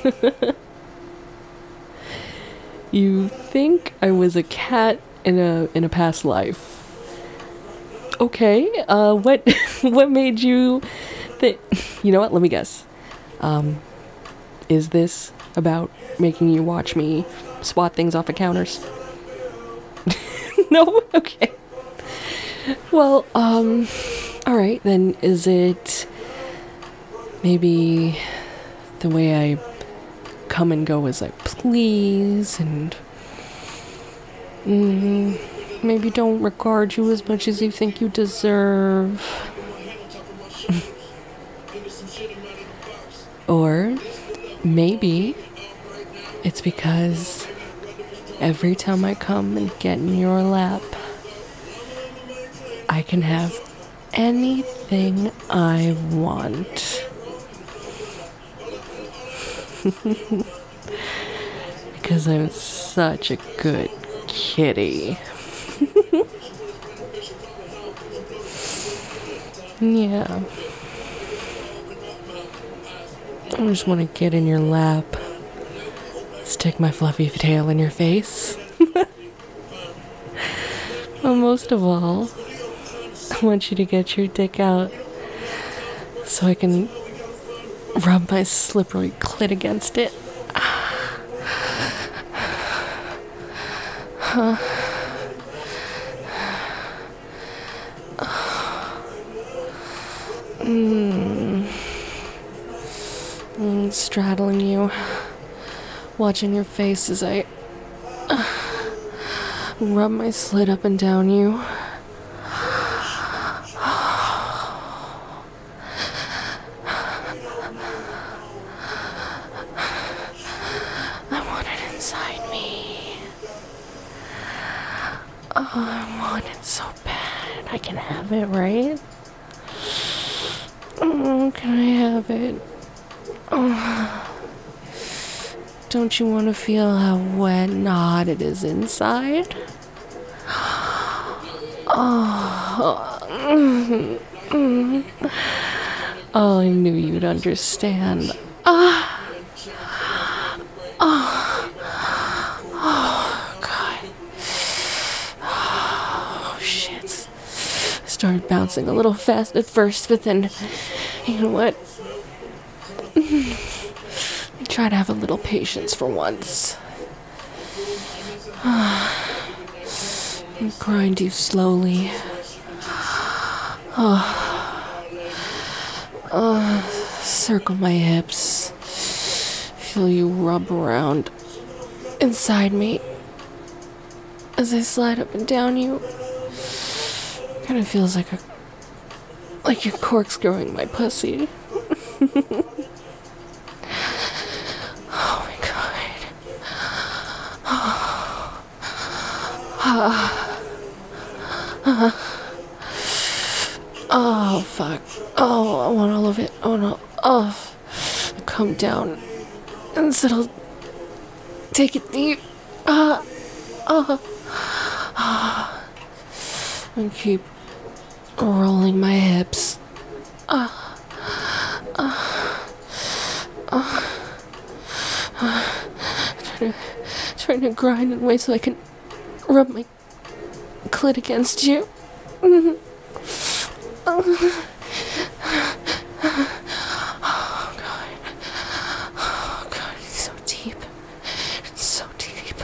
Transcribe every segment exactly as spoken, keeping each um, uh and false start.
You think I was a cat in a in a past life. Okay, uh, what what made you think... You know what, let me guess. Um, is this about making you watch me swat things off of counters? No? Okay. Well, um, alright, then is it maybe the way I come and go as I please, and mm, maybe don't regard you as much as you think you deserve? Or maybe it's because every time I come and get in your lap, I can have anything I want. Because I'm such a good kitty. Yeah. I just want to get in your lap, stick my fluffy tail in your face. But most of all, I want you to get your dick out so I can rub my slippery clit against it. Huh. Mm. Mm, straddling you, watching your face as I uh, rub my slit up and down you. I want it inside me. Oh, I want it so bad. I can have it, right? Oh, can I have it? Oh. Don't you want to feel how wet and hot it is inside? Oh. Mm, mm. Oh, I knew you'd understand. Ah. Oh. Oh, God. Oh, shit. I started bouncing a little fast at first, but then, you know what? Try to have a little patience for once. Grind you slowly. Oh. Oh. Circle my hips. Feel you rub around inside me as I slide up and down you. Kind of feels like a like you're corkscrewing my pussy. Oh, fuck. Oh, I want all of it. Oh, no. Oh. Come down and settle. Take it deep. Ah. Uh, ah. And keep rolling my hips. Ah. Ah. Ah. Ah. Trying to, trying to grind in a way so I can rub my clit against you. Mm-hmm. Oh. Oh, God. Oh, God, it's so deep. It's so deep.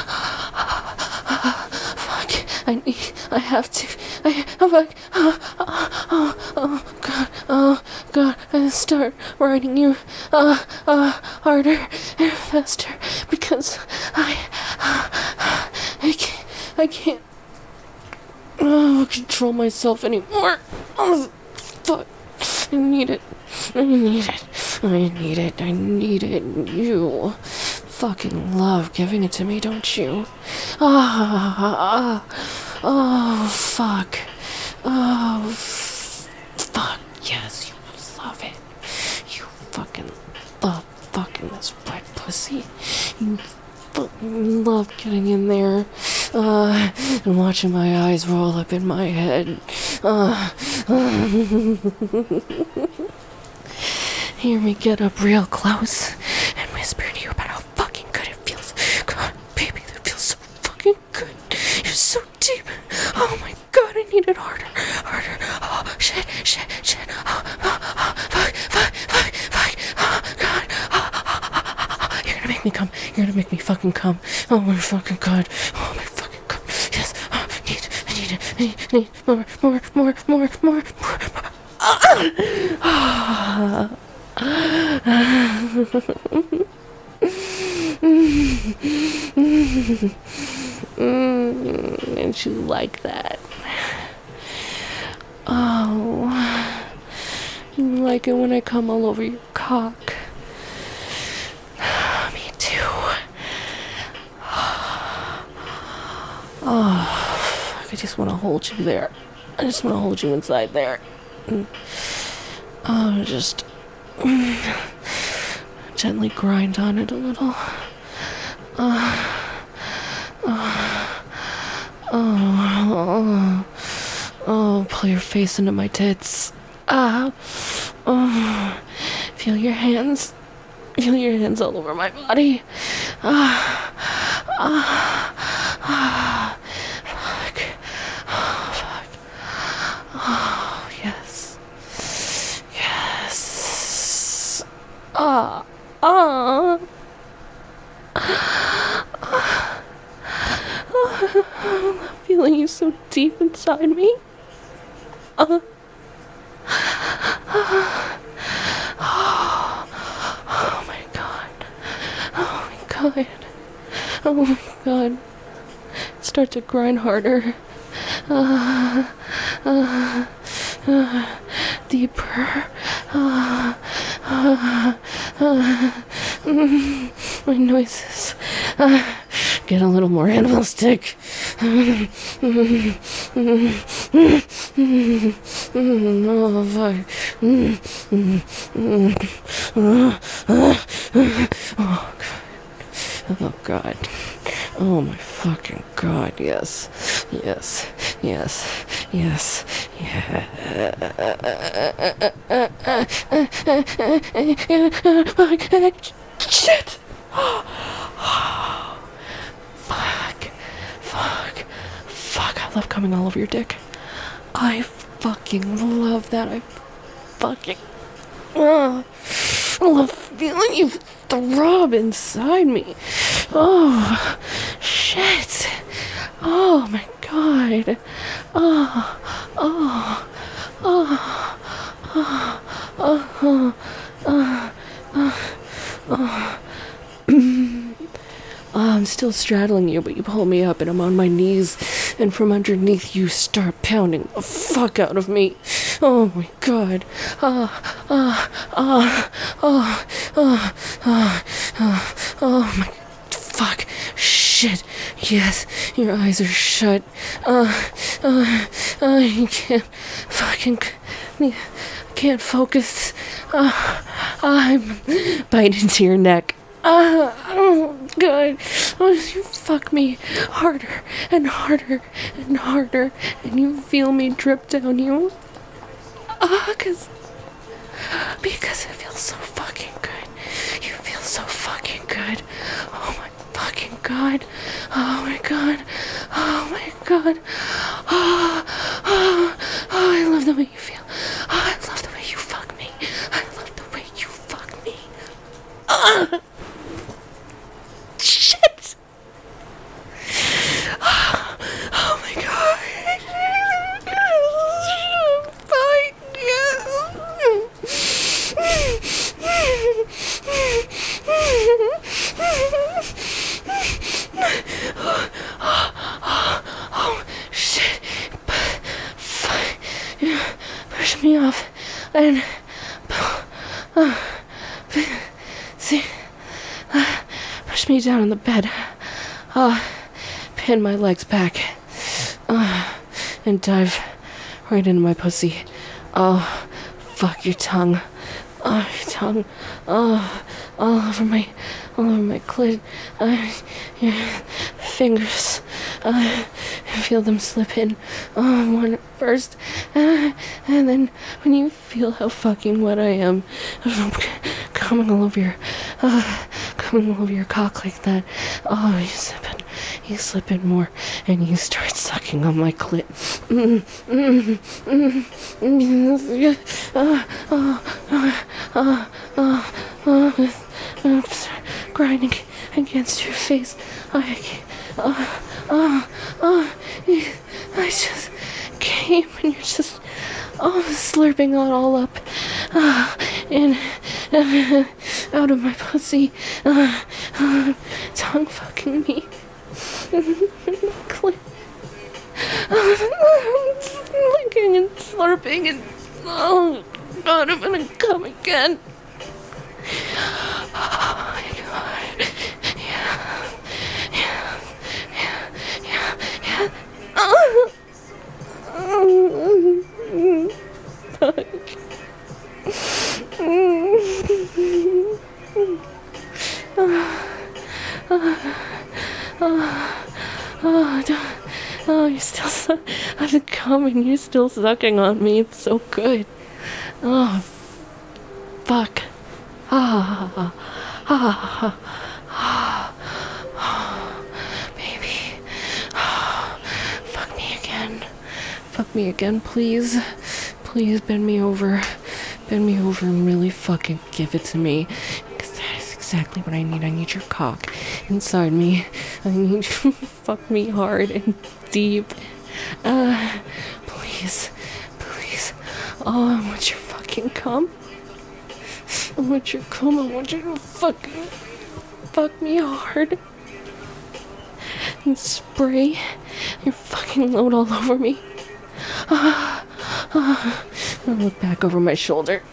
Fuck. I need, I have to. I, oh, fuck. Oh, oh, oh, God. Oh, God. I start riding you uh, uh, harder and faster because I, I can't, I can't oh, control myself anymore. Oh, fuck. I need it. I need it. I need it. I need it. You fucking love giving it to me, don't you? Ah, oh, oh, fuck. Oh, f- fuck. Yes, you love it. You fucking love fucking this wet pussy. You fucking love getting in there. Uh, and watching my eyes roll up in my head. Uh, Hear me get up real close and whisper need it harder, harder. Oh, shit, shit, shit. Oh, oh, oh, fuck, fuck, fuck, fuck. Oh, God. Oh, oh, oh, oh, oh. You're gonna make me come. You're gonna make me fucking come. Oh, my fucking God. Oh, my fucking God. Yes. Oh, I need, I need it. I need, I need more, more, more, more, more, more. Ah. Mm, and you like that. Oh, you like it when I come all over your cock. Me too. Oh, I just want to hold you there. I just want to hold you inside there. Oh, just mm, gently grind on it a little. Uh, uh, oh, oh, pull your face into my tits. Ah, oh, feel your hands, feel your hands all over my body. Ah, ah, ah, fuck, oh, fuck, oh, yes, yes, ah, ah. I'm feeling you so deep inside me. Uh, oh, oh my God. Oh my God. Oh my God. Start to grind harder. Uh, uh, uh, deeper. Uh, uh, uh, mm, my noises. Uh, get a little more animalistic. Oh, fuck. Oh, God. Oh, my fucking God. Yes. Yes. Yes. Yes. Yeah. Shit. Fuck. Fuck. Fuck. I love coming all over your dick. I fucking love that. I fucking. Uh, I love feeling you throb inside me. Oh, shit. Oh my God. Oh, oh, oh, oh, oh, oh, oh, oh, oh. I'm still straddling you, but you pull me up and I'm on my knees, and from underneath you start pounding the fuck out of me. Oh my God. Ah, ah, ah, ah, ah, ah, ah, oh my fuck. Shit. Yes, your eyes are shut. Uh, uh, uh, you can't fucking, I can't focus. Uh, I'm biting into your neck. Uh, oh, God. Oh, you fuck me harder and harder and harder, and you feel me drip down you. Ah, uh, cause, because it feels so fucking good. You feel so fucking good. Oh my fucking God. Oh my God. Oh my God. Oh, oh, oh, I love the way you feel. Oh, I love the way you fuck me. I love the way you fuck me. Uh. Shit! Oh my God! Fine, yeah. Oh shit! Push me off and uh, see. Push me down on the bed. Uh, pin my legs back. Uh, and dive right into my pussy. Oh, fuck your tongue. Oh, your tongue. Oh, all over my, all over my clit. Uh, your fingers. Uh, I feel them slip in. Oh, one first. Uh, and then when you feel how fucking wet I am, coming all over your, uh, coming all over your cock like that. Oh, you slip in, you slip in more, and you start sucking on my clit. mm, mm, mm, mm, uh, uh, uh, uh, uh, uh, grinding against your face. I, uh, uh, uh, I just came and you're just, oh, slurping it all up, uh, and uh, out of my pussy, uh, uh, tongue fucking me. Clit. Licking and slurping and oh god, I'm gonna come again. Oh my god. Yeah. Yeah. Yeah. Yeah. Yeah. Oh. Fuck. Oh, don't. Oh, you're still su- I'm coming. You're still sucking on me. It's so good. Oh, fuck. Ah, ah, ah, ah, baby. Oh, fuck me again. Fuck me again, please. Please bend me over. Bend me over and really fucking give it to me. Because that is exactly what I need. I need your cock inside me. I need you to fuck me hard and deep. Uh, please. Please. Oh, I want your fucking cum. I want your cum. I want you to fucking fuck me hard. And spray your fucking load all over me. Uh, uh, I look back over my shoulder.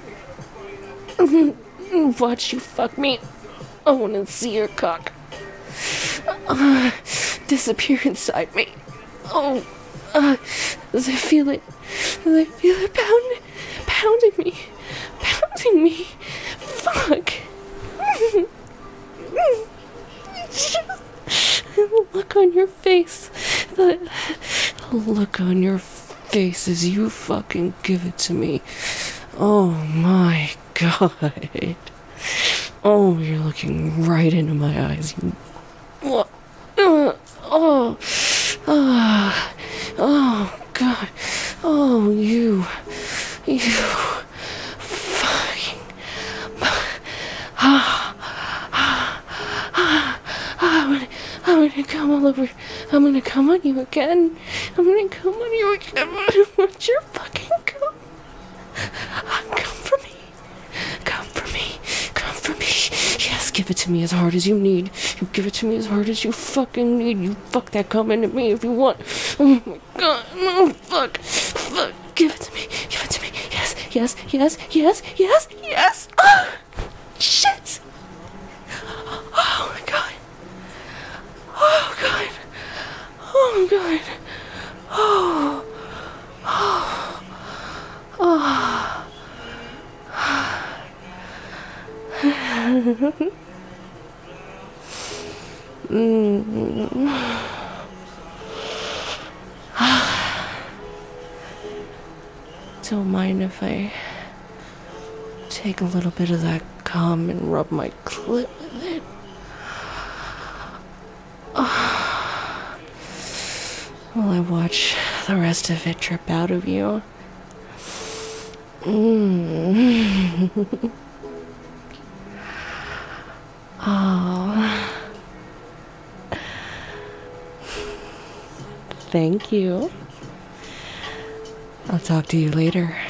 Watch you fuck me. I want to see your cock uh, disappear inside me. Oh, uh, as I feel it, as I feel it pound, pounding me, pounding me. Fuck. The look on your face, the, the look on your face as you fucking give it to me. Oh my god. Oh, you're looking right into my eyes. You, uh, uh, oh, oh, oh, God. Oh, you, you, fucking, ah, ah, ah, I'm gonna, I'm gonna come all over. I'm gonna come on you again. I'm gonna come on you again. I want your fucking come. Come for me. Come for me. Come for me. Yes, give it to me as hard as you need. You give it to me as hard as you fucking need. You fuck that cum into me if you want. Oh my god. Oh, fuck. Fuck. Give it to me. Give it to me. Yes, yes, yes, yes, yes, yes. Oh, shit. Oh my god. Oh god. Oh god. Oh. Oh. Oh. mm. Don't mind if I take a little bit of that cum and rub my clit with it. Oh. While I watch the rest of it drip out of you. Mm. Oh. Thank you. I'll talk to you later.